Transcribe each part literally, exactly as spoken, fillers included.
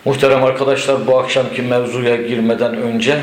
Muhterem arkadaşlar, bu akşamki mevzuya girmeden önce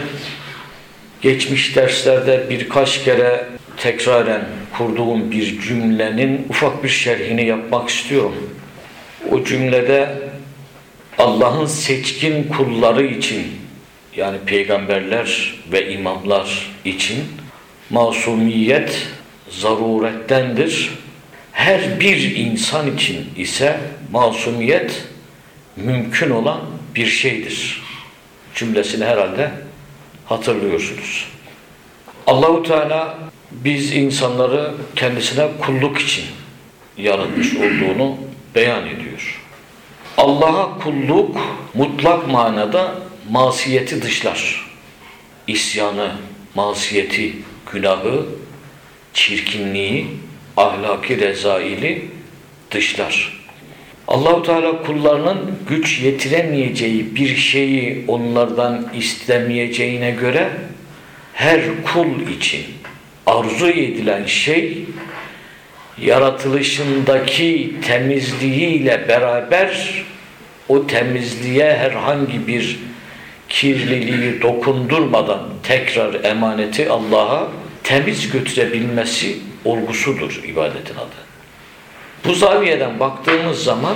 geçmiş derslerde birkaç kere tekraren kurduğum bir cümlenin ufak bir şerhini yapmak istiyorum. O cümlede Allah'ın seçkin kulları için, yani peygamberler ve imamlar için masumiyet zarurettendir. Her bir insan için ise masumiyet mümkün olan bir şeydir cümlesini herhalde hatırlıyorsunuz. Allah-u Teala biz insanları kendisine kulluk için yaratmış olduğunu beyan ediyor. Allah'a kulluk mutlak manada masiyeti dışlar. İsyanı, masiyeti, günahı, çirkinliği, ahlaki rezaili dışlar. Allah-u Teala kullarının güç yetiremeyeceği bir şeyi onlardan istemeyeceğine göre her kul için arzu edilen şey yaratılışındaki temizliğiyle beraber o temizliğe herhangi bir kirliliği dokundurmadan tekrar emaneti Allah'a temiz götürebilmesi olgusudur ibadetin adı. Bu zaviyeden baktığımız zaman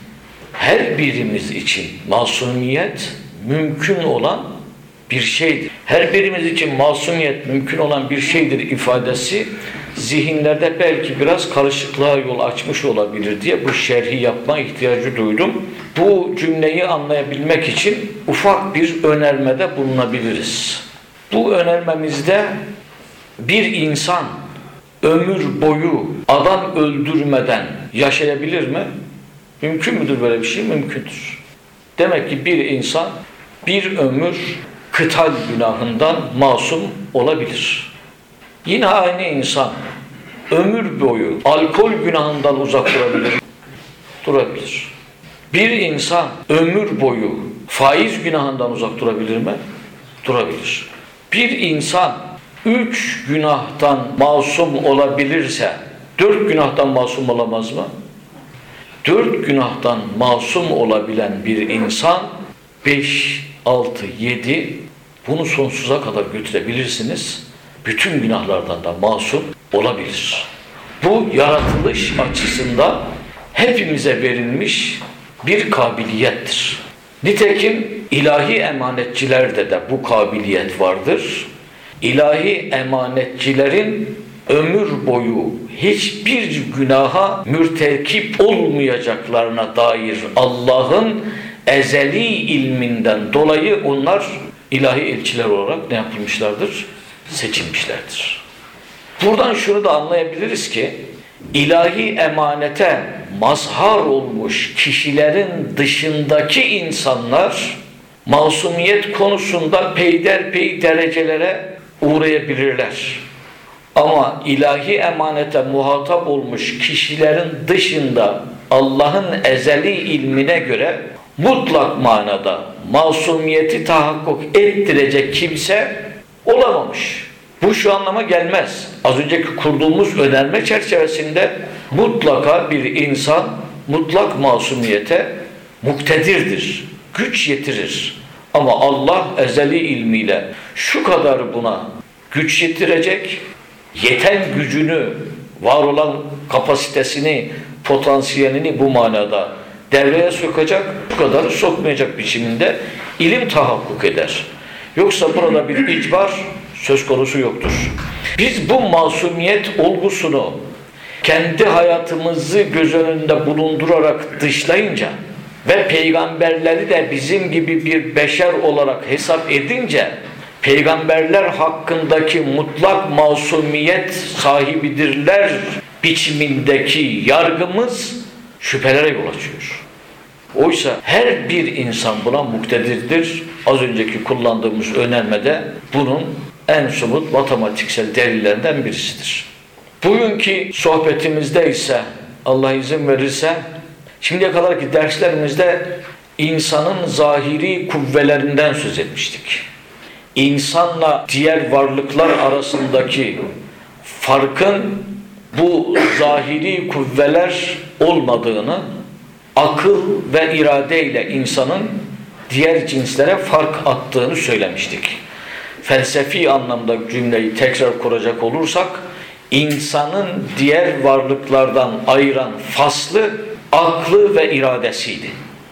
her birimiz için masumiyet mümkün olan bir şeydir. Her birimiz için masumiyet mümkün olan bir şeydir ifadesi zihinlerde belki biraz karışıklığa yol açmış olabilir diye bu şerhi yapma ihtiyacı duydum. Bu cümleyi anlayabilmek için ufak bir önermede bulunabiliriz. Bu önermemizde bir insan ömür boyu adam öldürmeden yaşayabilir mi? Mümkün müdür böyle bir şey? Mümkündür. Demek ki bir insan bir ömür kıtal günahından masum olabilir. Yine aynı insan ömür boyu alkol günahından uzak durabilir mi? Durabilir. Bir insan ömür boyu faiz günahından uzak durabilir mi? Durabilir. Bir insan üç günahtan masum olabilirse dört günahtan masum olamaz mı? Dört günahtan masum olabilen bir insan beş, altı, yedi bunu sonsuza kadar götürebilirsiniz. Bütün günahlardan da masum olabilir. Bu yaratılış açısından hepimize verilmiş bir kabiliyettir. Nitekim ilahi emanetçilerde de bu kabiliyet vardır. İlahi emanetçilerin ömür boyu hiçbir günaha mürtekip olmayacaklarına dair Allah'ın ezeli ilminden dolayı onlar ilahi elçiler olarak ne yapılmışlardır? Seçilmişlerdir. Buradan şunu da anlayabiliriz ki ilahi emanete mazhar olmuş kişilerin dışındaki insanlar masumiyet konusunda peyderpey derecelere uğrayabilirler. Ama ilahi emanete muhatap olmuş kişilerin dışında Allah'ın ezeli ilmine göre mutlak manada masumiyeti tahakkuk ettirecek kimse olamamış. Bu şu anlama gelmez. Az önceki kurduğumuz önerme çerçevesinde mutlaka bir insan mutlak masumiyete muktedirdir, güç yetirir. Ama Allah ezeli ilmiyle şu kadar buna güç yetirecek, yeten gücünü, var olan kapasitesini, potansiyelini bu manada devreye sokacak, bu kadar sokmayacak biçiminde ilim tahakkuk eder. Yoksa burada bir icbar söz konusu yoktur. Biz bu masumiyet olgusunu kendi hayatımızı göz önünde bulundurarak dışlayınca ve peygamberleri de bizim gibi bir beşer olarak hesap edince peygamberler hakkındaki mutlak masumiyet sahibidirler biçimindeki yargımız şüphelere yol açıyor. Oysa her bir insan buna muktedirdir. Az önceki kullandığımız önermede bunun en somut matematiksel delillerinden birisidir. Bugünkü sohbetimizde ise Allah izin verirse şimdiye kadarki derslerimizde insanın zahiri kuvvelerinden söz etmiştik. İnsanla diğer varlıklar arasındaki farkın bu zahiri kuvveler olmadığını, akıl ve iradeyle insanın diğer cinslere fark attığını söylemiştik. Felsefi anlamda cümleyi tekrar kuracak olursak, insanın diğer varlıklardan ayıran faslı aklı ve iradesiydi.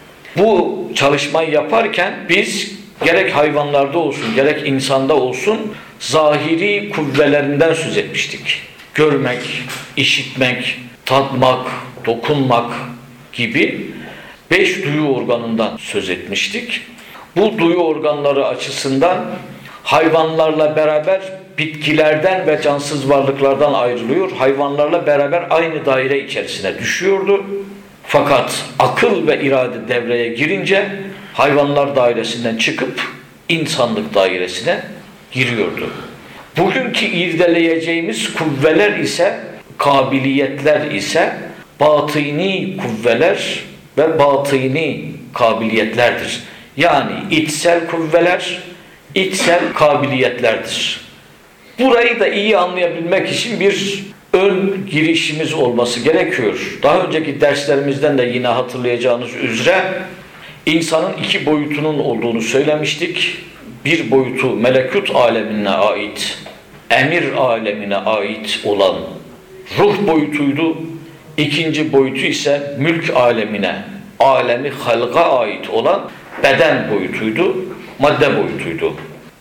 Bu çalışmayı yaparken biz gerek hayvanlarda olsun gerek insanda olsun zahiri kuvvelerinden söz etmiştik. Görmek, işitmek, tatmak, dokunmak gibi beş duyu organından söz etmiştik. Bu duyu organları açısından hayvanlarla beraber bitkilerden ve cansız varlıklardan ayrılıyor. Hayvanlarla beraber aynı daire içerisine düşüyordu. Fakat akıl ve irade devreye girince hayvanlar dairesinden çıkıp insanlık dairesine giriyordu. Bugünkü irdeleyeceğimiz kuvveler ise, kabiliyetler ise batini kuvveler ve batini kabiliyetlerdir. Yani içsel kuvveler, içsel kabiliyetlerdir. Burayı da iyi anlayabilmek için bir ön girişimiz olması gerekiyor. Daha önceki derslerimizden de yine hatırlayacağınız üzere insanın iki boyutunun olduğunu söylemiştik. Bir boyutu melekut alemine ait, emir alemine ait olan ruh boyutuydu. İkinci boyutu ise mülk alemine, alemi halga ait olan beden boyutuydu, madde boyutuydu.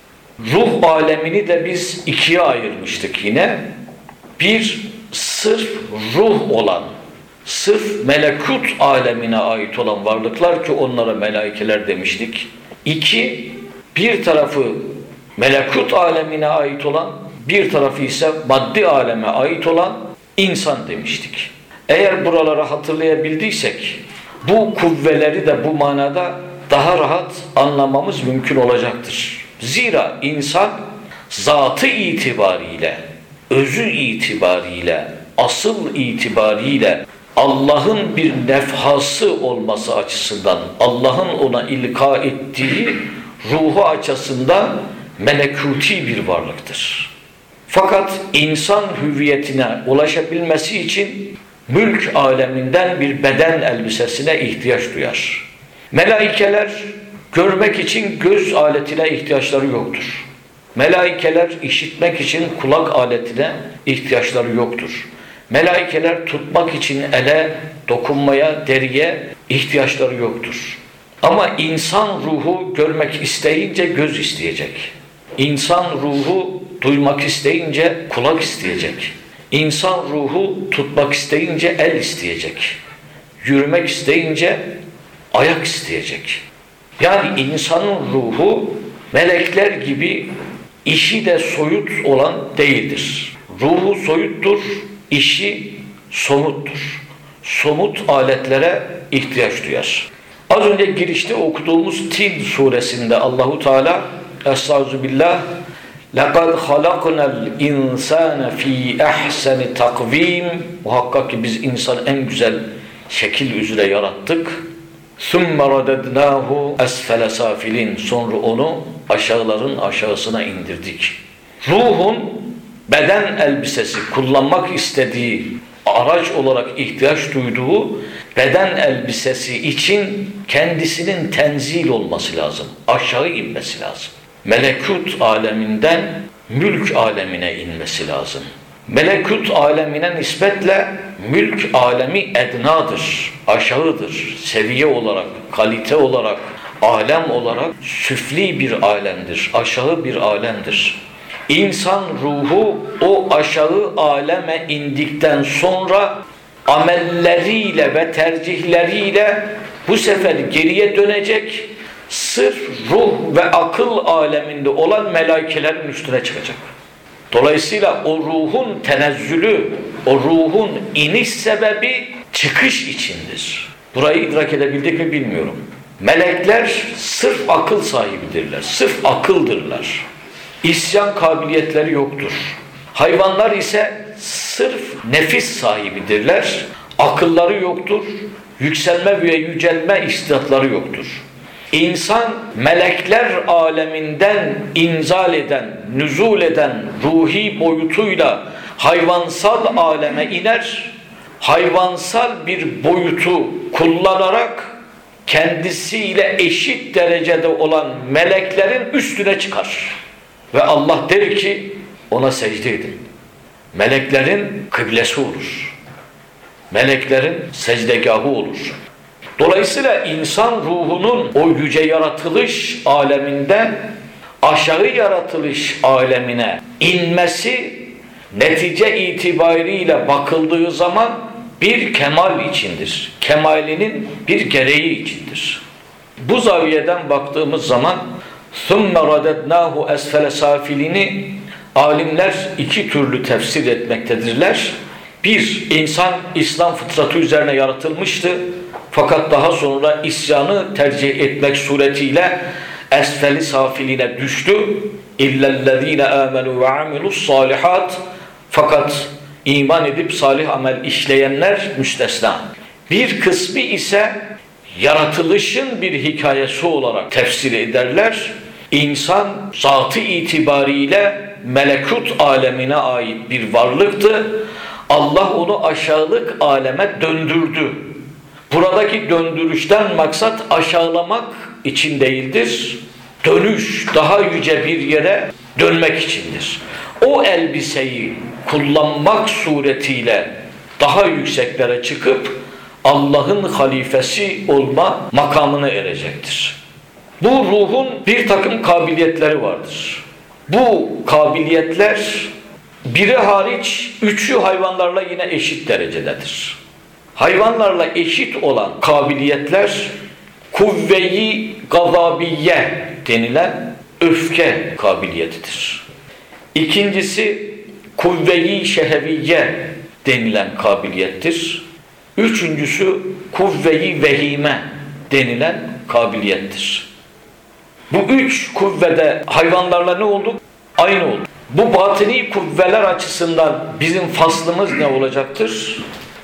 Ruh alemini de biz ikiye ayırmıştık yine. Bir, sırf ruh olan, sırf melekut alemine ait olan varlıklar ki onlara melaikeler demiştik. İki, bir tarafı melekut alemine ait olan, bir tarafı ise maddi aleme ait olan insan demiştik. Eğer buraları hatırlayabildiysek bu kuvveleri de bu manada daha rahat anlamamız mümkün olacaktır. Zira insan zatı itibariyle, özü itibariyle, asıl itibariyle Allah'ın bir nefhası olması açısından, Allah'ın ona ilka ettiği ruhu açısından melekuti bir varlıktır. Fakat insan hüviyetine ulaşabilmesi için mülk aleminden bir beden elbisesine ihtiyaç duyar. Melaikeler görmek için göz aletine ihtiyaçları yoktur. Melaikeler işitmek için kulak aletine ihtiyaçları yoktur. Melaikeler tutmak için ele, dokunmaya, deriye ihtiyaçları yoktur. Ama insan ruhu görmek isteyince göz isteyecek. İnsan ruhu duymak isteyince kulak isteyecek. İnsan ruhu tutmak isteyince el isteyecek. Yürümek isteyince ayak isteyecek. Yani insanın ruhu melekler gibi işi de soyut olan değildir. Ruhu soyuttur, işi somuttur. Somut aletlere ihtiyaç duyar. Az önce girişte okuduğumuz Tin suresinde Allahu Teala Estağfirullah لَقَدْ خَلَقْنَا الْاِنْسَانَ ف۪ي اَحْسَنِ takvim. Muhakkak ki biz insanı en güzel şekil üzere yarattık. ثُمَّ رَدَدْنَاهُ أَسْفَلَ سَافِلِينَ. Sonra onu aşağıların aşağısına indirdik. Ruhun beden elbisesi kullanmak istediği, araç olarak ihtiyaç duyduğu beden elbisesi için kendisinin tenzil olması lazım. Aşağı inmesi lazım. Melekut aleminden mülk alemine inmesi lazım. Melekut alemine nispetle mülk alemi ednadır, aşağıdır. Seviye olarak, kalite olarak, alem olarak süfli bir alemdir, aşağı bir alemdir. İnsan ruhu o aşağı aleme indikten sonra amelleriyle ve tercihleriyle bu sefer geriye dönecek, sırf ruh ve akıl aleminde olan melaikelerin üstüne çıkacak. Dolayısıyla o ruhun tenezzülü, o ruhun iniş sebebi çıkış içindir. Burayı idrak edebildik mi bilmiyorum. Melekler sırf akıl sahibidirler, sırf akıldırlar. İsyan kabiliyetleri yoktur. Hayvanlar ise sırf nefis sahibidirler, akılları yoktur, yükselme ve yücelme istidatları yoktur. İnsan melekler aleminden inzal eden, nüzul eden ruhi boyutuyla hayvansal aleme iner, hayvansal bir boyutu kullanarak kendisiyle eşit derecede olan meleklerin üstüne çıkar. Ve Allah der ki ona secde edin. Meleklerin kıblesi olur. Meleklerin secdegahı olur. Dolayısıyla insan ruhunun o yüce yaratılış aleminden aşağı yaratılış alemine inmesi netice itibariyle bakıldığı zaman bir kemal içindir. Kemalinin bir gereği içindir. Bu zaviyeden baktığımız zaman ثُمَّ رَدَدْنَاهُ أَسْفَلَ سَافِلِينِ alimler iki türlü tefsir etmektedirler. Bir, insan İslam fıtratı üzerine yaratılmıştı. Fakat daha sonra isyanı tercih etmek suretiyle esfeli safiline düştü. İllellezine amenu ve amilus salihat. Fakat iman edip salih amel işleyenler müstesna. Bir kısmı ise yaratılışın bir hikayesi olarak tefsir ederler. İnsan zatı itibariyle melekut alemine ait bir varlıktı. Allah onu aşağılık aleme döndürdü. Buradaki döndürüşten maksat aşağılamak için değildir. Dönüş, daha yüce bir yere dönmek içindir. O elbiseyi kullanmak suretiyle daha yükseklere çıkıp Allah'ın halifesi olma makamına erecektir. Bu ruhun bir takım kabiliyetleri vardır. Bu kabiliyetler biri hariç üçü hayvanlarla yine eşit derecededir. Hayvanlarla eşit olan kabiliyetler kuvve-i gazabiye denilen öfke kabiliyetidir. İkincisi kuvve-i şeheviye denilen kabiliyettir. Üçüncüsü kuvve-i vehime denilen kabiliyettir. Bu üç kuvvede hayvanlarla ne oldu? Aynı oldu. Bu batini kuvveler açısından bizim faslımız ne olacaktır?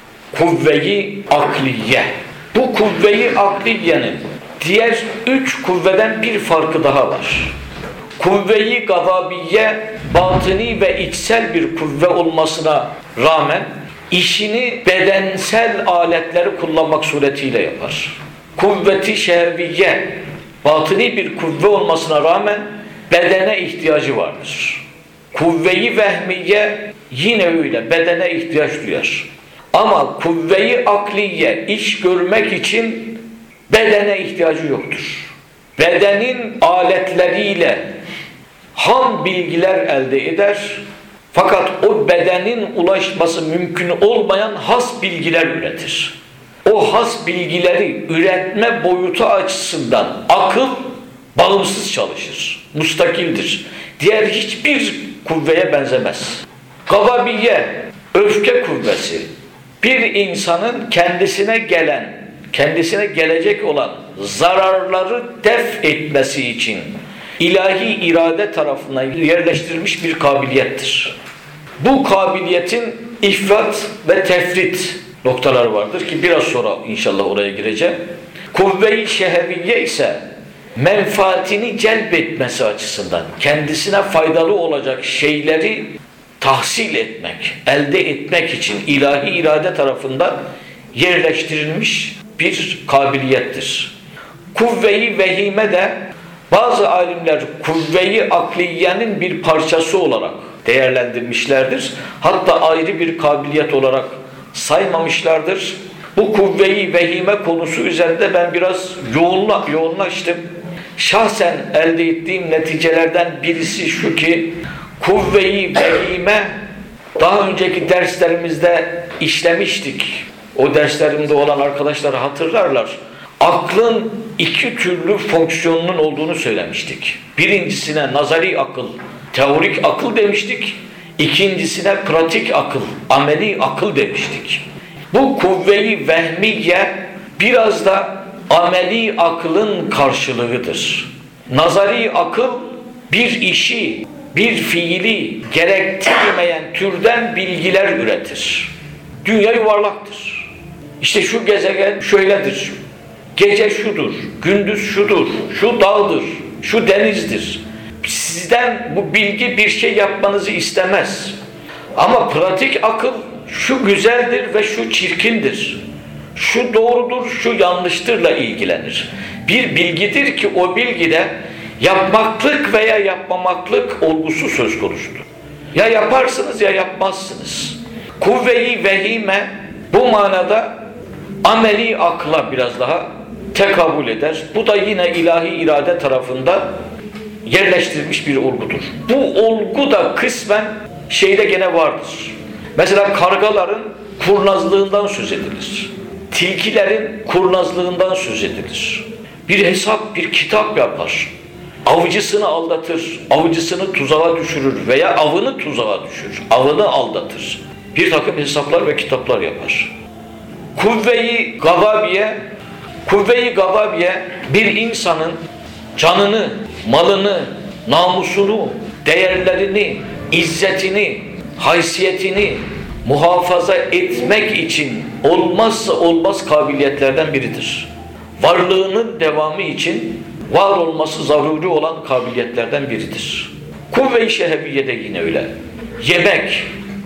Kuvve-i akliye. Bu kuvve-i akliyenin diğer üç kuvveden bir farkı daha var. Kuvve-i gazabiye batini ve içsel bir kuvve olmasına rağmen işini bedensel aletleri kullanmak suretiyle yapar. Kuvveti şehviye batini bir kuvve olmasına rağmen bedene ihtiyacı vardır. Kuvve-i vehmiye yine öyle bedene ihtiyaç duyar. Ama kuvve-i akliye iş görmek için bedene ihtiyacı yoktur. Bedenin aletleriyle ham bilgiler elde eder. Fakat o bedenin ulaşması mümkün olmayan has bilgiler üretir. O has bilgileri üretme boyutu açısından akıl bağımsız çalışır, mustakildir. Diğer hiçbir kuvveye benzemez. Gazabiye, öfke kuvvesi, bir insanın kendisine gelen, kendisine gelecek olan zararları def etmesi için ilahi irade tarafından yerleştirilmiş bir kabiliyettir. Bu kabiliyetin ifrat ve tefrit noktaları vardır ki biraz sonra inşallah oraya gireceğim. Kuvve-i şeheviye ise menfaatini celbetmesi açısından kendisine faydalı olacak şeyleri tahsil etmek, elde etmek için ilahi irade tarafından yerleştirilmiş bir kabiliyettir. Kuvve-i vehime de bazı alimler kuvve-i akliyenin bir parçası olarak değerlendirmişlerdir. Hatta ayrı bir kabiliyet olarak saymamışlardır. Bu kuvve-i vehime konusu üzerinde ben biraz yoğunla, yoğunlaştım. Şahsen elde ettiğim neticelerden birisi şu ki kuvve-i vehime daha önceki derslerimizde işlemiştik. O derslerimde olan arkadaşlar hatırlarlar. Aklın iki türlü fonksiyonunun olduğunu söylemiştik. Birincisine nazari akıl, teorik akıl demiştik. İkincisine pratik akıl, ameli akıl demiştik. Bu kuvve-i vehmiye biraz da ameli aklın karşılığıdır. Nazari akıl bir işi, bir fiili gerektirmeyen türden bilgiler üretir. Dünya yuvarlaktır. İşte şu gezegen şöyledir. Gece şudur, gündüz şudur, şu dağdır, şu denizdir. Sizden bu bilgi bir şey yapmanızı istemez. Ama pratik akıl şu güzeldir ve şu çirkindir. şu doğrudur, şu yanlıştırla ilgilenir. Bir bilgidir ki o bilgide yapmaklık veya yapmamaklık olgusu söz konusudur. Ya yaparsınız ya yapmazsınız. Kuvve-i vehime bu manada ameli akla biraz daha tekabül eder. Bu da yine ilahi irade tarafından yerleştirilmiş bir olgudur. Bu olgu da kısmen şeyde gene vardır. Mesela kargaların kurnazlığından söz edilir. Tilkilerin kurnazlığından söz edilir. Bir hesap, bir kitap yapar. Avcısını aldatır, avcısını tuzağa düşürür veya avını tuzağa düşürür, avını aldatır. Bir takım hesaplar ve kitaplar yapar. Kuvve-i gavabiye, kuvve-i gavabiye bir insanın canını, malını, namusunu, değerlerini, izzetini, haysiyetini muhafaza etmek için olmazsa olmaz kabiliyetlerden biridir. Varlığının devamı için var olması zaruri olan kabiliyetlerden biridir. Kuvve-i şehviye de yine öyle. Yemek,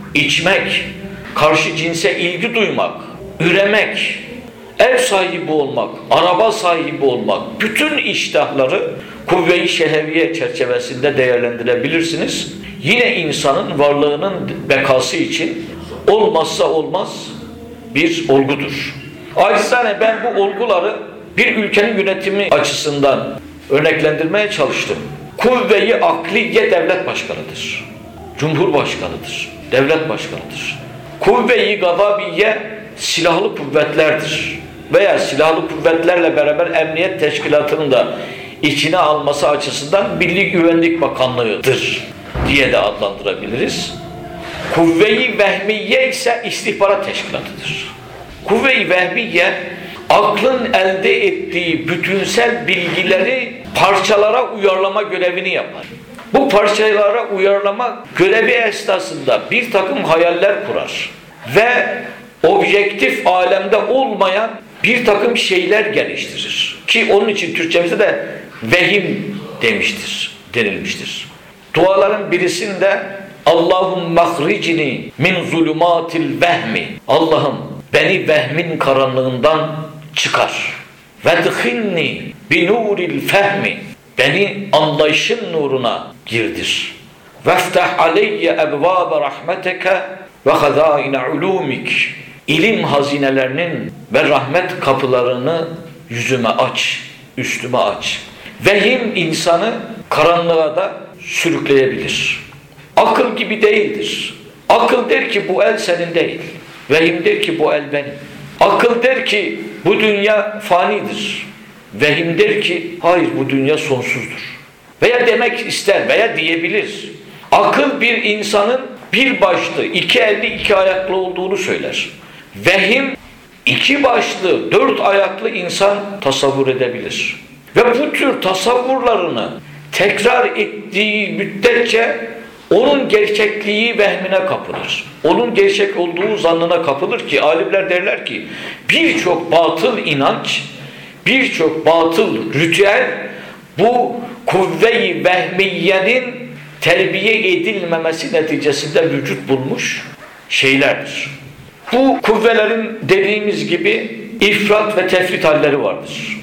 içmek, karşı cinse ilgi duymak, üremek, ev sahibi olmak, araba sahibi olmak, bütün iştahları kuvve-i şehviye çerçevesinde değerlendirebilirsiniz. Yine insanın varlığının bekası için olmazsa olmaz bir olgudur. Acizane ben bu olguları bir ülkenin yönetimi açısından örneklendirmeye çalıştım. Kuvve-i akliye devlet başkanıdır. Cumhurbaşkanıdır. Devlet başkanıdır. Kuvve-i gadabiye silahlı kuvvetlerdir. Veya silahlı kuvvetlerle beraber emniyet teşkilatının da içine alması açısından Milli Güvenlik Bakanlığı'dır diye de adlandırabiliriz. Kuvve-i vehmiye ise istihbarat teşkilatıdır. Kuvve-i vehmiye aklın elde ettiği bütünsel bilgileri parçalara uyarlama görevini yapar. Bu parçalara uyarlama görevi esnasında bir takım hayaller kurar ve objektif alemde olmayan bir takım şeyler geliştirir. Ki onun için Türkçemizde de vehim demiştir, denilmiştir. Duaların birisinde Allahum mahricni min zulumatil vehmi. Allah'ım beni vehmin karanlığından çıkar. Vedhilni bi nuril fehmi. Beni anlayışın nuruna girdir. Veftah aleyye ebvâbe rahmeteke ve hazâine ulûmik. İlim hazinelerinin ve rahmet kapılarını yüzüme aç, üstüme aç. Vehim insanı karanlığa da sürükleyebilir. Akıl gibi değildir. Akıl der ki bu el senin değil. Vehim der ki bu el benim. Akıl der ki bu dünya fanidir. Vehim der ki hayır bu dünya sonsuzdur. Veya demek ister veya diyebilir. Akıl bir insanın bir başlı, iki elli, iki ayaklı olduğunu söyler. Vehim iki başlı, dört ayaklı insan tasavvur edebilir. Ve bu tür tasavvurlarını tekrar ettiği müddetçe onun gerçekliği vehmine kapılır. Onun gerçek olduğu zannına kapılır ki alimler derler ki birçok batıl inanç, birçok batıl ritüel bu kuvve-i vehmiyenin terbiye edilmemesi neticesinde vücut bulmuş şeylerdir. Bu kuvvelerin dediğimiz gibi ifrat ve tefrit halleri vardır.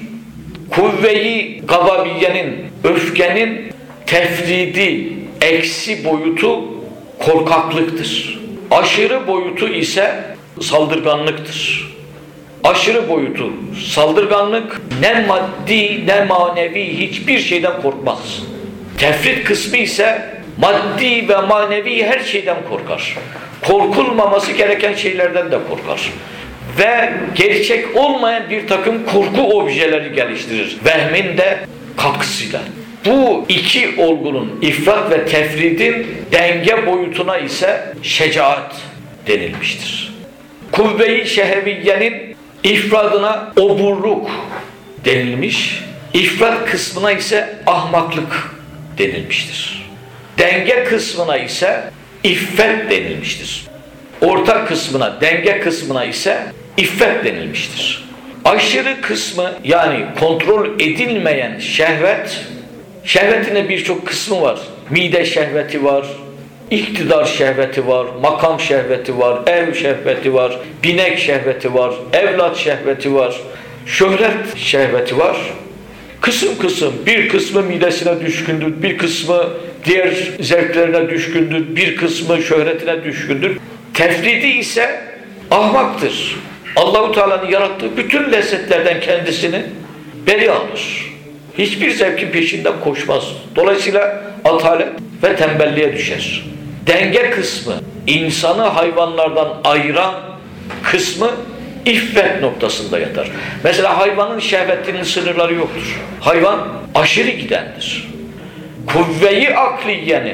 Kuvve-i gadabiyenin, öfkenin tefridi, eksi boyutu korkaklıktır. Aşırı boyutu ise saldırganlıktır. Aşırı boyutu saldırganlık, ne maddi ne manevi hiçbir şeyden korkmaz. Tefrit kısmı ise maddi ve manevi her şeyden korkar. Korkulmaması gereken şeylerden de korkar. Ve gerçek olmayan bir takım korku objeleri geliştirir. Vehmin de katkısıyla. Bu iki olgunun, ifrat ve tefridin denge boyutuna ise şecaat denilmiştir. Kuvve-i şehviyenin ifradına oburluk denilmiş, ifrat kısmına ise ahmaklık denilmiştir. Denge kısmına ise iffet denilmiştir. Orta kısmına, denge kısmına ise iffet denilmiştir. Aşırı kısmı yani kontrol edilmeyen şehvet, şehvetin de birçok kısmı var. Mide şehveti var, İktidar şehveti var, makam şehveti var, ev şehveti var, binek şehveti var, evlat şehveti var, şöhret şehveti var. Kısım kısım, bir kısmı midesine düşkündür, bir kısmı diğer zevklerine düşkündür, bir kısmı şöhretine düşkündür. Tefridi ise ahmaktır. Allah-u Teala'nın yarattığı bütün lezzetlerden kendisini beri alır. Hiçbir zevkin peşinden koşmaz. Dolayısıyla atalet ve tembelliğe düşer. Denge kısmı, insanı hayvanlardan ayıran kısmı iffet noktasında yatar. Mesela hayvanın şehvetinin sınırları yoktur. Hayvan aşırı gidendir. Kuvve-i akliyenin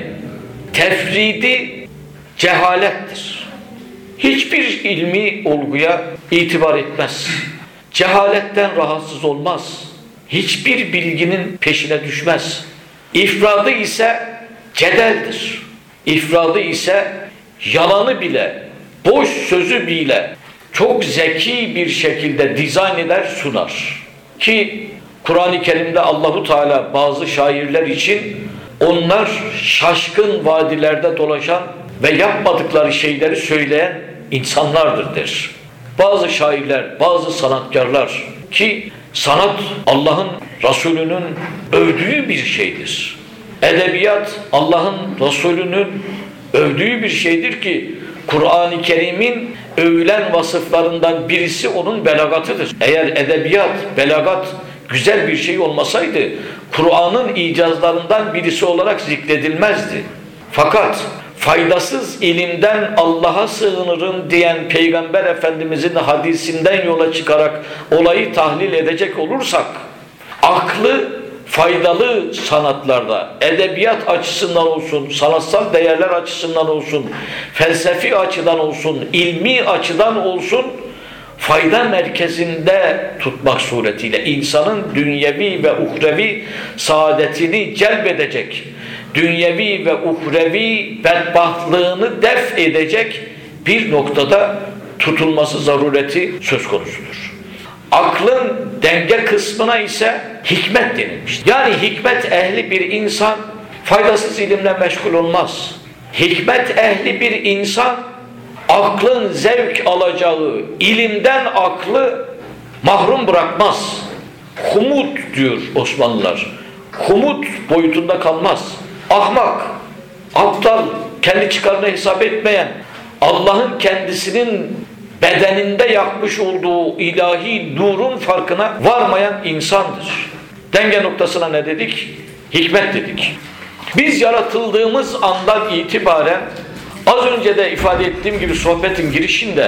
tefridi cehalettir. Hiçbir ilmi olguya itibar etmez. Cehaletten rahatsız olmaz. Hiçbir bilginin peşine düşmez. İfradı ise cedeldir. İfradı ise yalanı bile, boş sözü bile çok zeki bir şekilde dizayn eder, sunar. Ki Kur'an-ı Kerim'de Allahu Teala bazı şairler için onlar şaşkın vadilerde dolaşan ve yapmadıkları şeyleri söyleyen insanlardır der. Bazı şairler, bazı sanatkarlar ki sanat Allah'ın Resulü'nün övdüğü bir şeydir. Edebiyat Allah'ın Resulü'nün övdüğü bir şeydir ki Kur'an-ı Kerim'in övülen vasıflarından birisi onun belagatıdır. Eğer edebiyat, belagat güzel bir şey olmasaydı Kur'an'ın icazlarından birisi olarak zikredilmezdi. Fakat faydasız ilimden Allah'a sığınırım diyen Peygamber Efendimizin hadisinden yola çıkarak olayı tahlil edecek olursak, aklı faydalı sanatlarda, edebiyat açısından olsun, sanatsal değerler açısından olsun, felsefi açıdan olsun, ilmi açıdan olsun, fayda merkezinde tutmak suretiyle insanın dünyevi ve uhrevi saadetini celbedecek, dünyevi ve uhrevi bedbahtlığını def edecek bir noktada tutulması zarureti söz konusudur. Aklın denge kısmına ise hikmet denilmiş. Yani hikmet ehli bir insan faydasız ilimle meşgul olmaz. Hikmet ehli bir insan aklın zevk alacağı ilimden aklı mahrum bırakmaz. Humut diyor Osmanlılar. Humut boyutunda kalmaz. Ahmak, aptal, kendi çıkarını hesap etmeyen, Allah'ın kendisinin bedeninde yakmış olduğu ilahi nurun farkına varmayan insandır. Denge noktasına ne dedik? Hikmet dedik. Biz yaratıldığımız andan itibaren az önce de ifade ettiğim gibi sohbetin girişinde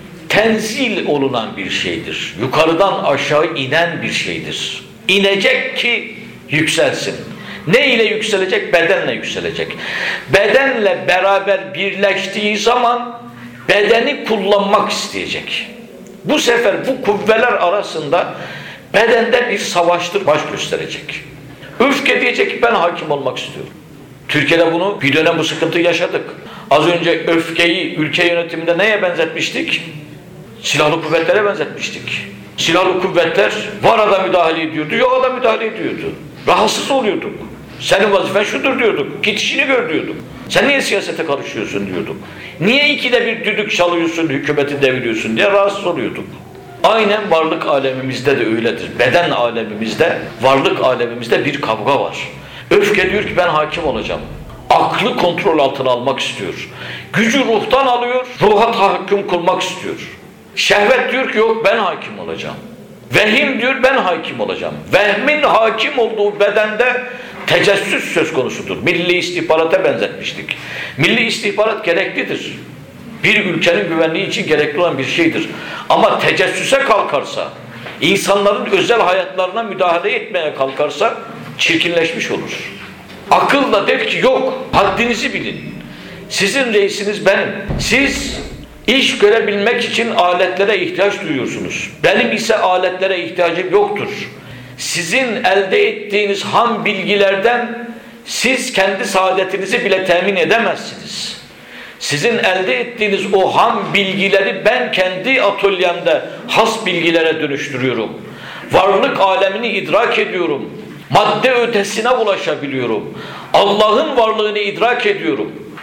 tenzil olunan bir şeydir. Yukarıdan aşağı inen bir şeydir. İnecek ki yükselsin. Ne ile yükselecek? Bedenle yükselecek. Bedenle beraber birleştiği zaman bedeni kullanmak isteyecek. Bu sefer bu kuvveler arasında bedende bir savaştır baş gösterecek. Öfke diyecek ki ben hakim olmak istiyorum. Türkiye'de bunu bir dönem bu sıkıntıyı yaşadık. Az önce öfkeyi ülke yönetiminde neye benzetmiştik? Silahlı kuvvetlere benzetmiştik. Silahlı kuvvetler var da müdahale ediyordu, yok da müdahale ediyordu. Rahatsız oluyorduk. Senin vazifen şudur diyorduk. Git işini gör diyorduk. Sen niye siyasete karışıyorsun diyorduk. Niye ikide bir düdük çalıyorsun, hükümeti deviriyorsun diye rahatsız oluyorduk. Aynen varlık alemimizde de öyledir. Beden alemimizde, varlık alemimizde bir kavga var. Öfke diyor ki ben hakim olacağım. Aklı kontrol altına almak istiyor. Gücü ruhtan alıyor, ruha tahakküm kurmak istiyor. Şehvet diyor ki yok ben hakim olacağım. Vehim diyor ben hakim olacağım. Vehmin hakim olduğu bedende tecessüs söz konusudur. Milli istihbarata benzetmiştik. Milli istihbarat gereklidir. Bir ülkenin güvenliği için gerekli olan bir şeydir. Ama tecessüse kalkarsa, insanların özel hayatlarına müdahale etmeye kalkarsa çirkinleşmiş olur. Akıl da der ki yok, haddinizi bilin. Sizin reisiniz benim. Siz iş görebilmek için aletlere ihtiyaç duyuyorsunuz. Benim ise aletlere ihtiyacım yoktur. Sizin elde ettiğiniz ham bilgilerden siz kendi saadetinizi bile temin edemezsiniz. Sizin elde ettiğiniz o ham bilgileri ben kendi atölyemde has bilgilere dönüştürüyorum. Varlık alemini idrak ediyorum. Madde ötesine ulaşabiliyorum. Allah'ın varlığını idrak ediyorum.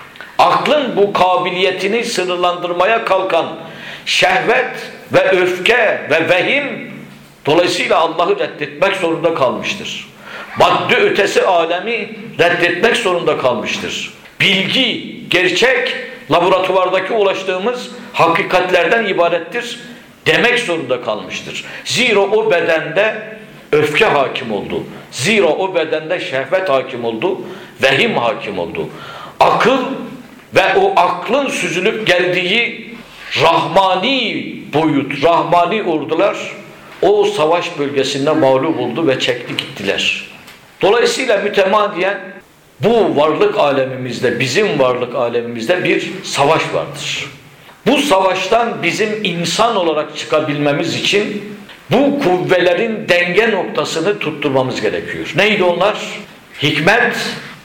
aklın bu kabiliyetini sınırlandırmaya kalkan şehvet ve öfke ve vehim dolayısıyla Allah'ı reddetmek zorunda kalmıştır. Madde ötesi alemi reddetmek zorunda kalmıştır. Bilgi, gerçek, laboratuvardaki ulaştığımız hakikatlerden ibarettir demek zorunda kalmıştır. Zira o bedende öfke hakim oldu. Zira o bedende şehvet hakim oldu, vehim hakim oldu. Akıl ve o aklın süzülüp geldiği rahmani boyut, rahmani ordular o savaş bölgesinde mağlup oldu ve çekti gittiler. Dolayısıyla mütemadiyen bu varlık alemimizde, bizim varlık alemimizde bir savaş vardır. Bu savaştan bizim insan olarak çıkabilmemiz için bu kuvvelerin denge noktasını tutturmamız gerekiyor. Neydi onlar? Hikmet,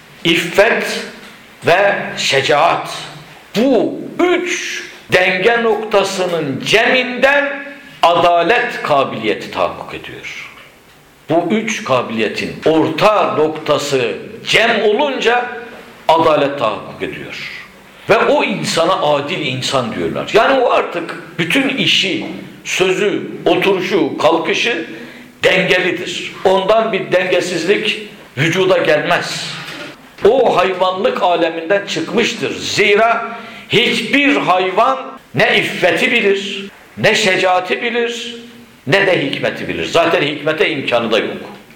iffet ve şecaat. Bu üç denge noktasının ceminden adalet kabiliyeti tahakkuk ediyor. Bu üç kabiliyetin orta noktası cem olunca adalet tahakkuk ediyor. Ve o insana adil insan diyorlar. Yani o artık bütün işi, sözü, oturuşu, kalkışı dengelidir. Ondan bir dengesizlik vücuda gelmez. O hayvanlık aleminden çıkmıştır. Zira hiçbir hayvan ne iffeti bilir, ne şecaati bilir, ne de hikmeti bilir. Zaten hikmete imkanı da yok.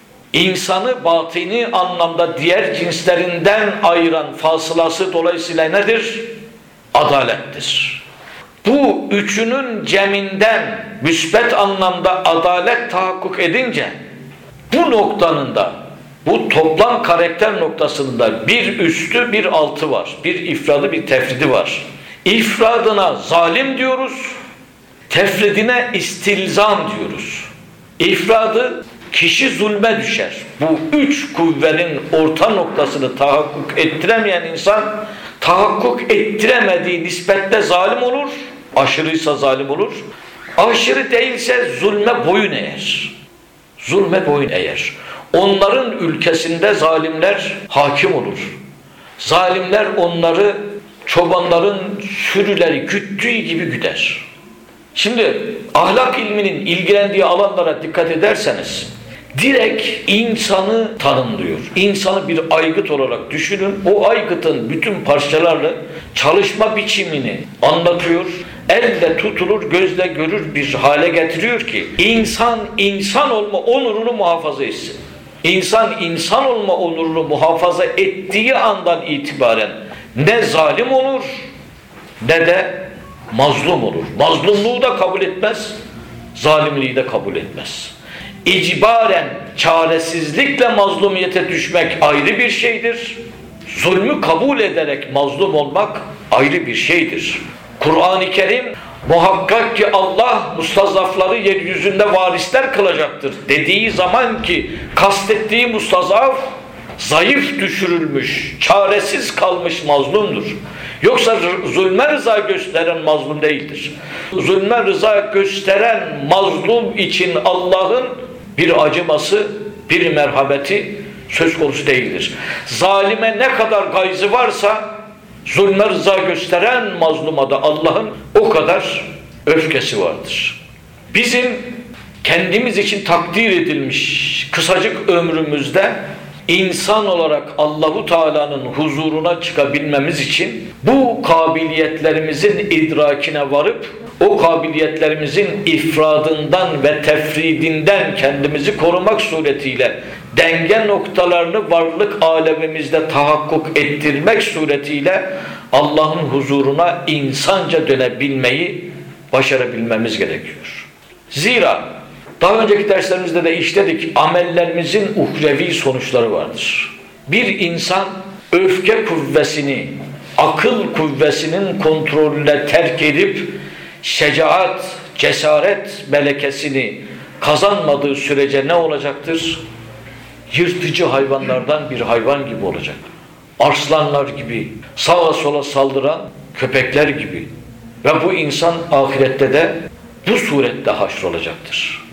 İnsanı batini anlamda diğer cinslerinden ayıran fasılası dolayısıyla nedir? Adalettir. Bu üçünün ceminden müsbet anlamda adalet tahakkuk edince bu noktanın da bu toplam karakter noktasında bir üstü bir altı var. Bir ifradı bir tefridi var. İfradına zalim diyoruz, tefridine istilzam diyoruz. İfradı kişi zulme düşer. Bu üç kuvvenin orta noktasını tahakkuk ettiremeyen insan tahakkuk ettiremediği nispette zalim olur. Aşırıysa zalim olur. Aşırı değilse zulme boyun eğer. Zulme boyun eğer. Onların ülkesinde zalimler hakim olur. Zalimler onları çobanların sürüleri güttüğü gibi güder. Şimdi ahlak ilminin ilgilendiği alanlara dikkat ederseniz direkt insanı tanımlıyor. İnsanı bir aygıt olarak düşünün. O aygıtın bütün parçalarla çalışma biçimini anlatıyor. Elle tutulur, gözle görür bir hale getiriyor ki insan insan olma onurunu muhafaza etsin. İnsan insan olma onurunu muhafaza ettiği andan itibaren ne zalim olur ne de mazlum olur. Mazlumluğu da kabul etmez, zalimliği de kabul etmez. İcbaren çaresizlikle mazlumiyete düşmek ayrı bir şeydir. Zulmü kabul ederek mazlum olmak ayrı bir şeydir. Kur'an-ı Kerim muhakkak ki Allah mustazafları yeryüzünde varisler kılacaktır dediği zaman ki kastettiği mustazaf zayıf düşürülmüş, çaresiz kalmış mazlumdur. Yoksa zulme rıza gösteren mazlum değildir. Zulme rıza gösteren mazlum için Allah'ın bir acıması, bir merhameti söz konusu değildir. Zalime ne kadar gayzı varsa zulme rıza gösteren mazluma da Allah'ın o kadar öfkesi vardır. Bizim kendimiz için takdir edilmiş kısacık ömrümüzde İnsan olarak Allahu Teala'nın huzuruna çıkabilmemiz için bu kabiliyetlerimizin idrakine varıp o kabiliyetlerimizin ifradından ve tefridinden kendimizi korumak suretiyle denge noktalarını varlık alemimizde tahakkuk ettirmek suretiyle Allah'ın huzuruna insanca dönebilmeyi başarabilmemiz gerekiyor. Zira daha önceki derslerimizde de işledik, amellerimizin uhrevi sonuçları vardır. Bir insan öfke kuvvesini, akıl kuvvesinin kontrolüne terk edip şecaat, cesaret melekesini kazanmadığı sürece ne olacaktır? Yırtıcı hayvanlardan bir hayvan gibi olacak. Arslanlar gibi, sağa sola saldıran köpekler gibi. Ve bu insan ahirette de bu surette haşrolacaktır.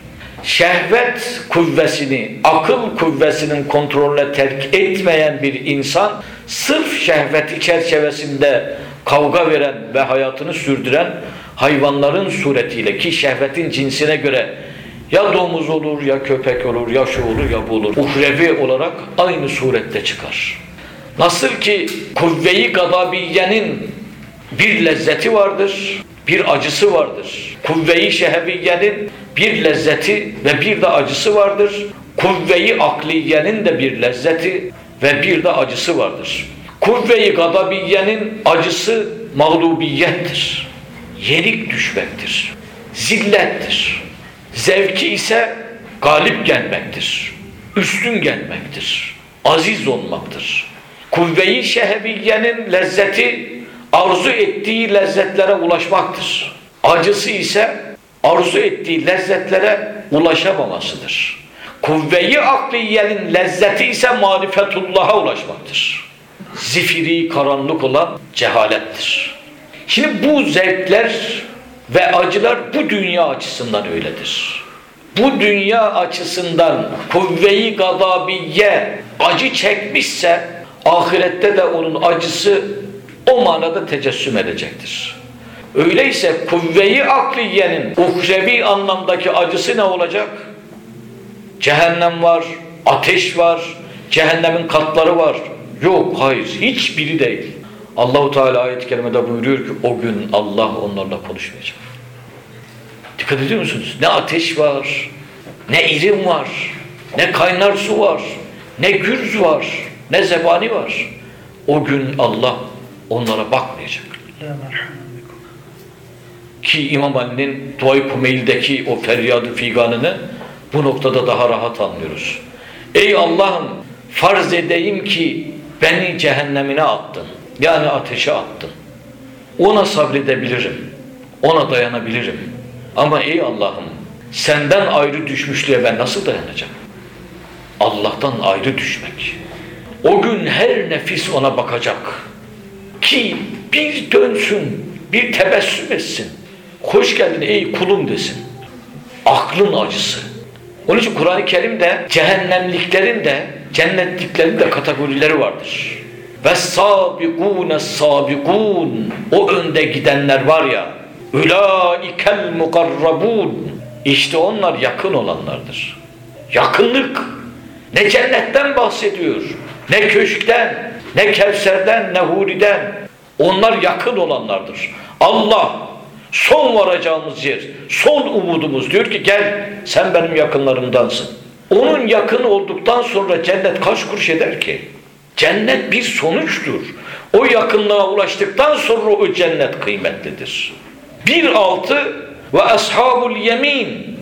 Şehvet kuvvesini, akıl kuvvesinin kontrolüne terk etmeyen bir insan sırf şehveti çerçevesinde kavga veren ve hayatını sürdüren hayvanların suretiyle, ki şehvetin cinsine göre ya domuz olur, ya köpek olur, ya şu olur, ya bu olur, uhrevi olarak aynı surette çıkar. Nasıl ki kuvve-i gadabiyenin bir lezzeti vardır, bir acısı vardır. Kuvve-i şehviyenin bir lezzeti ve bir de acısı vardır. Kuvve-i akliyenin de bir lezzeti ve bir de acısı vardır. Kuvve-i gadabiyenin acısı mağlubiyettir. Yenik düşmektir. Zillettir. Zevki ise galip gelmektir. Üstün gelmektir. Aziz olmaktır. Kuvve-i şehviyenin lezzeti arzu ettiği lezzetlere ulaşmaktır. Acısı ise arzu ettiği lezzetlere ulaşamamasıdır. Kuvve-i akliyenin lezzeti ise marifetullah'a ulaşmaktır. Zifiri karanlık olan cehalettir. Şimdi bu zevkler ve acılar bu dünya açısından öyledir. Bu dünya açısından kuvve-i gadabiye acı çekmişse ahirette de onun acısı o manada tecessüm edecektir. Öyleyse kuvve-i akliyenin uhrevi anlamdaki acısı ne olacak? Cehennem var, ateş var, cehennemin katları var. Yok, hayır, hiçbiri değil. Allah-u Teala ayet-i kerimede buyuruyor ki o gün Allah onlarla konuşmayacak. Dikkat ediyor musunuz? Ne ateş var, ne irim var, ne kaynar su var, ne gürz var, ne zebani var. O gün Allah onlara bakmayacak. Ki İmam Ali'nin Dua-i Kumeyl'deki o feryadı figanını bu noktada daha rahat anlıyoruz. Ey Allah'ım, farz edeyim ki beni cehennemine attın. Yani ateşe attın. Ona sabredebilirim. Ona dayanabilirim. Ama ey Allah'ım, senden ayrı düşmüşlüğe ben nasıl dayanacağım? Allah'tan ayrı düşmek. O gün her nefis ona bakacak. Ki bir dönsün, bir tebessüm etsin. Hoş geldin ey kulum desin. Aklın acısı. Onun için Kur'an-ı Kerim'de cehennemliklerin de cennetliklerin de kategorileri vardır. وَالسَّابِقُونَ السَّابِقُونَ O önde gidenler var ya, اُولَٰئِكَ الْمُقَرَّبُونَ İşte onlar yakın olanlardır. Yakınlık. Ne cennetten bahsediyor, ne köşkten, ne Kevser'den, ne Huri'den. Onlar yakın olanlardır. Allah son varacağımız yer, son umudumuz diyor ki gel sen benim yakınlarımdansın. Onun yakın olduktan sonra cennet kaç kuruş eder ki? Cennet bir sonuçtur. O yakınlığa ulaştıktan sonra o cennet kıymetlidir. Bir altı ve ashabul yemin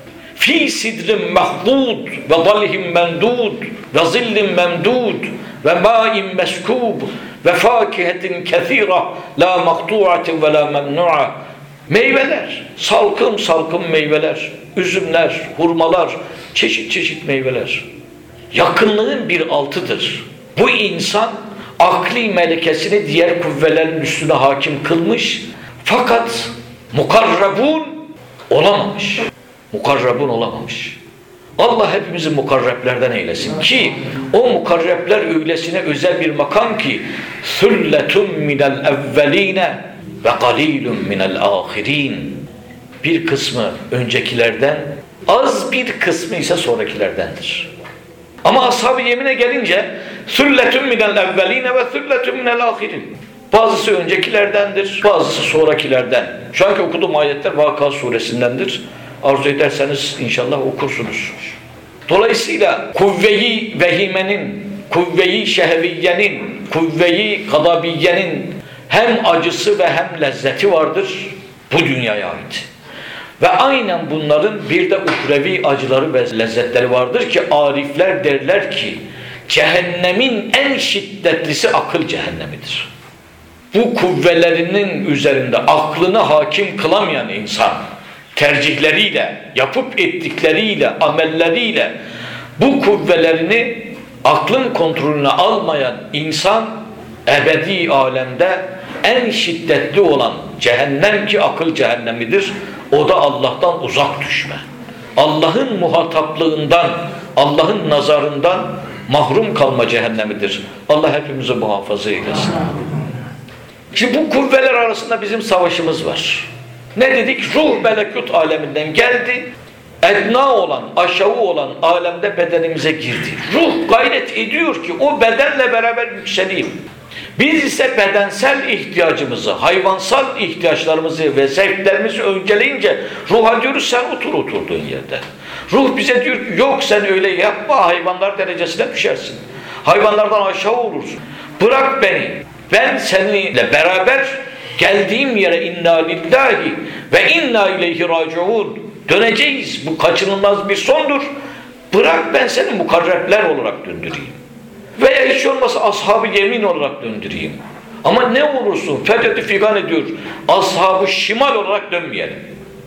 fi sidrin mahdud ve dalhim mendud ve zillin memdud ve ma'in meskub ve fakihetin kethira la maktu'atin ve la memnu'a meyveler, salkım salkım meyveler, üzümler, hurmalar, çeşit çeşit meyveler. Yakınlığın bir altıdır. Bu insan akli melekesini diğer kuvvelerin üstüne hakim kılmış fakat mukarrabun olamamış. Mukarrabun olamamış. Allah hepimizi mukarreplerden eylesin ki o mukarrepler öylesine özel bir makam ki sülletun minel evveline ve galilun minel ahirin. Bir kısmı öncekilerden, az bir kısmı ise sonrakilerdendir. Ama ashab-ı yemine gelince sülletun minel evveline ve sülletun minel ahirin. Bazısı öncekilerdendir, bazısı sonrakilerden. Şu anki okuduğum ayetler Vakıa suresindendir. Arzu ederseniz inşallah okursunuz. Dolayısıyla kuvve-i vehimenin, kuvve-i şehviyenin, kuvve-i gadabiyenin hem acısı ve hem lezzeti vardır bu dünyaya ait. Ve aynen bunların bir de uhrevi acıları ve lezzetleri vardır ki arifler derler ki cehennemin en şiddetlisi akıl cehennemidir. Bu kuvvelerinin üzerinde aklını hakim kılamayan insan tercihleriyle, yapıp ettikleriyle, amelleriyle bu kuvvelerini aklın kontrolüne almayan insan ebedi alemde en şiddetli olan cehennem ki akıl cehennemidir. O da Allah'tan uzak düşme. Allah'ın muhataplığından, Allah'ın nazarından mahrum kalma cehennemidir. Allah hepimizi muhafaza eylesin. Şimdi bu kuvveler arasında bizim savaşımız var. Ne dedik? Ruh melekut aleminden geldi. Edna olan, aşağı olan alemde bedenimize girdi. Ruh gayret ediyor ki o bedenle beraber yükseleyim. Biz ise bedensel ihtiyacımızı, hayvansal ihtiyaçlarımızı ve zevklerimizi önceleyince ruha diyoruz sen otur oturduğun yerde. Ruh bize diyor ki yok sen öyle yapma, hayvanlar derecesine düşersin. Hayvanlardan aşağı olursun. Bırak beni. Ben seninle beraber geldiğim yere inna lillahi ve inna ileyhi raciun. Döneceğiz. Bu kaçınılmaz bir sondur. Bırak ben seni mukarrebler olarak döndüreyim. Veya hiç olmazsa ashab-ı yemin olarak döndüreyim. Ama ne olursun Fethü Figan ediyor. Ashab-ı şimal olarak dönmeyelim.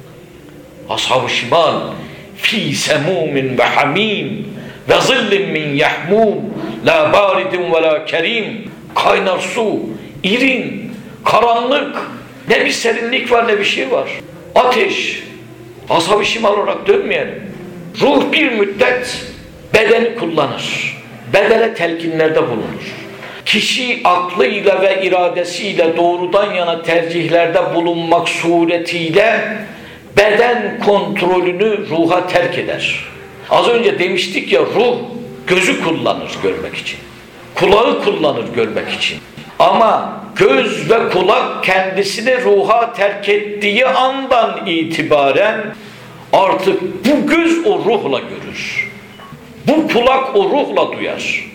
Ashab-ı şimal fi semumin ve hamim ve zillin min yahmum la baridin ve la kerim. Kaynar su, irin, karanlık, ne bir serinlik var ne bir şey var. Ateş. Ashab-ı şimal olarak dönmeyelim. Ruh bir müddet bedeni kullanır. Bedene telkinlerde bulunur. Kişi aklıyla ve iradesiyle doğrudan yana tercihlerde bulunmak suretiyle beden kontrolünü ruha terk eder. Az önce demiştik ya ruh gözü kullanır görmek için. Kulağı kullanır görmek için. Ama göz ve kulak kendisini ruha terk ettiği andan itibaren artık bu göz o ruhla görür. Bu kulak o ruhla duyar.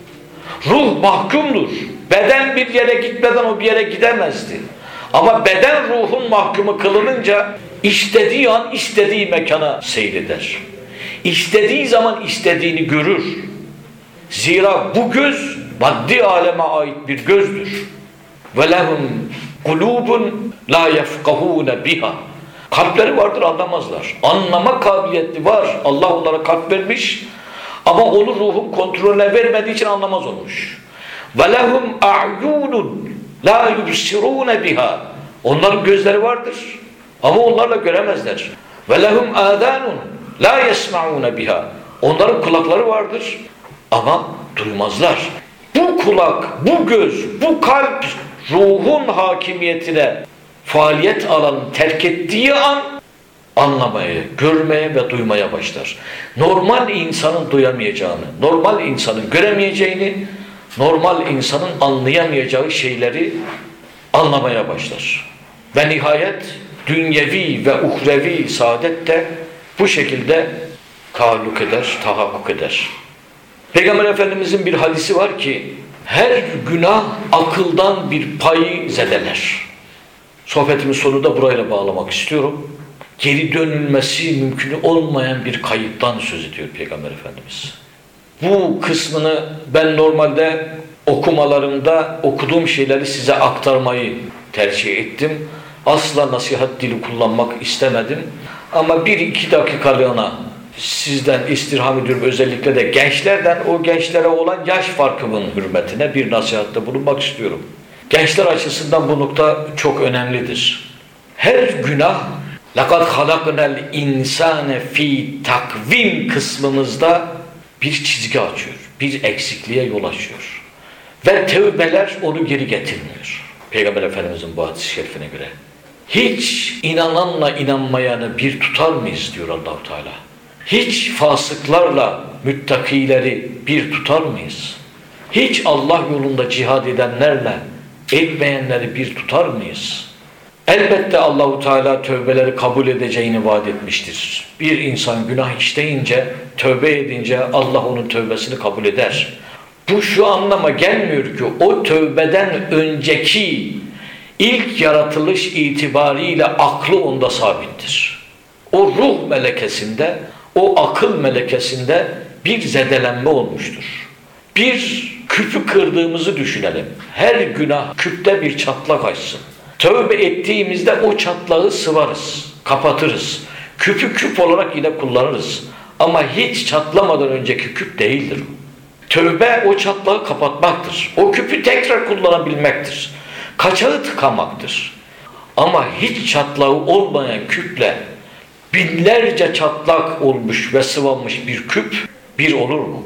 Ruh mahkumdur. Beden bir yere gitmeden o bir yere gidemezdi. Ama beden ruhun mahkumu kılınınca istediği an istediği mekana seyreder. İstediği zaman istediğini görür. Zira bu göz maddi aleme ait bir gözdür. وَلَهُمْ قُلُوبٌ لَا يَفْقَهُونَ بِهَا. Kalpleri vardır anlamazlar. Anlama kabiliyeti var. Allah onlara kalp vermiş. Ama onu ruhun kontrolüne vermediği için anlamaz olmuş. وَلَهُمْ اَعْيُونٌ لَا يُبْصِرُونَ بِهَا. Onların gözleri vardır. Ama onlarla göremezler. وَلَهُمْ آذَانٌ لَا يَسْمَعُونَ بِهَا. Onların kulakları vardır. Ama duymazlar. Bu kulak, bu göz, bu kalp ruhun hakimiyetine faaliyet alanını terk ettiği an anlamaya, görmeye ve duymaya başlar. Normal insanın duyamayacağını, normal insanın göremeyeceğini, normal insanın anlayamayacağı şeyleri anlamaya başlar. Ve nihayet dünyevi ve uhrevi saadet de bu şekilde taalluk eder, tahakkuk eder. Peygamber Efendimizin bir hadisi var ki her günah akıldan bir payı zedeler. Sohbetimin sonunda burayla bağlamak istiyorum. Geri dönülmesi mümkün olmayan bir kayıptan söz ediyor Peygamber Efendimiz. Bu kısmını ben normalde okumalarımda okuduğum şeyleri size aktarmayı tercih ettim. Asla nasihat dili kullanmak istemedim. Ama bir iki dakikalığına sizden istirham ediyorum, özellikle de gençlerden o gençlere olan yaş farkımın hürmetine bir nasihatte bulunmak istiyorum. Gençler açısından bu nokta çok önemlidir. Her günah لَقَدْ خَلَقْنَا الْاِنْسَانَ ف۪ي takvim kısmımızda bir çizgi açıyor, bir eksikliğe yol açıyor. Ve tevbeler onu geri getirmiyor. Peygamber Efendimizin bu hadis-i şerifine göre. Hiç inananla inanmayanı bir tutar mıyız diyor Allah-u Teala. Hiç fasıklarla müttakileri bir tutar mıyız? Hiç Allah yolunda cihad edenlerle etmeyenleri bir tutar mıyız? Elbette Allah-u Teala tövbeleri kabul edeceğini vaat etmiştir. Bir insan günah işleyince, tövbe edince Allah onun tövbesini kabul eder. Bu şu anlama gelmiyor ki o tövbeden önceki ilk yaratılış itibariyle aklı onda sabittir. O ruh melekesinde, o akıl melekesinde bir zedelenme olmuştur. Bir küpü kırdığımızı düşünelim. Her günah küpte bir çatlak açsın. Tövbe ettiğimizde o çatlağı sıvarız, kapatırız. Küpü küp olarak yine kullanırız. Ama hiç çatlamadan önceki küp değildir. Tövbe o çatlağı kapatmaktır. O küpü tekrar kullanabilmektir. Kaçağı tıkamaktır. Ama hiç çatlağı olmayan küple binlerce çatlak olmuş ve sıvanmış bir küp bir olur mu?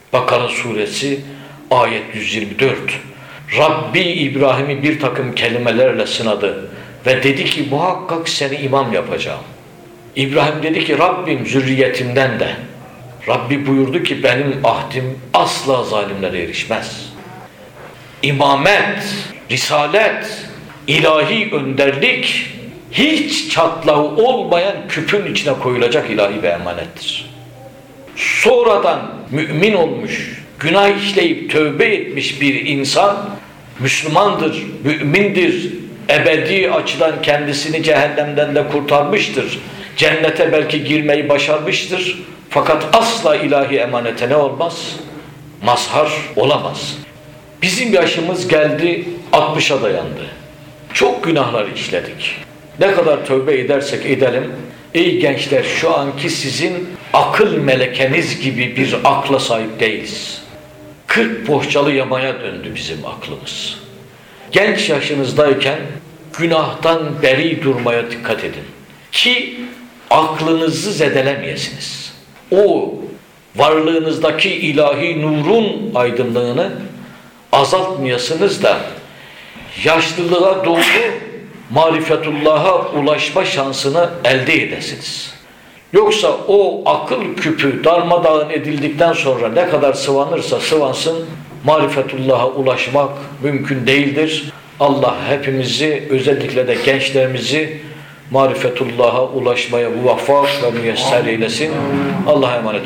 Bakara suresi ayet yüz yirmi dört. Rabbi İbrahim'i bir takım kelimelerle sınadı ve dedi ki muhakkak seni imam yapacağım. İbrahim dedi ki Rabbim zürriyetimden de. Rabbi buyurdu ki benim ahdim asla zalimlere erişmez. İmamet, risalet, ilahi önderlik hiç çatlağı olmayan küpün içine koyulacak ilahi bir emanettir. Sonradan mümin olmuş, günah işleyip tövbe etmiş bir insan Müslümandır, mümindir, ebedi açıdan kendisini cehennemden de kurtarmıştır. Cennete belki girmeyi başarmıştır. Fakat asla ilahi emanete ne olmaz? Mazhar olamaz. Bizim yaşımız geldi altmışa dayandı. Çok günahlar işledik. Ne kadar tövbe edersek edelim, ey gençler şu anki sizin akıl melekeniz gibi bir akla sahip değiliz. Kırk bohçalı yamaya döndü bizim aklımız. Genç yaşınızdayken günahtan beri durmaya dikkat edin. Ki aklınızı zedelemeyesiniz. O varlığınızdaki ilahi nurun aydınlığını azaltmayasınız da yaşlılığa doğru marifetullah'a ulaşma şansını elde edesiniz. Yoksa o akıl küpü darmadağın edildikten sonra ne kadar sıvanırsa sıvansın marifetullah'a ulaşmak mümkün değildir. Allah hepimizi özellikle de gençlerimizi marifetullah'a ulaşmaya muvaffak ve müyesser eylesin. Allah'a emanet olun.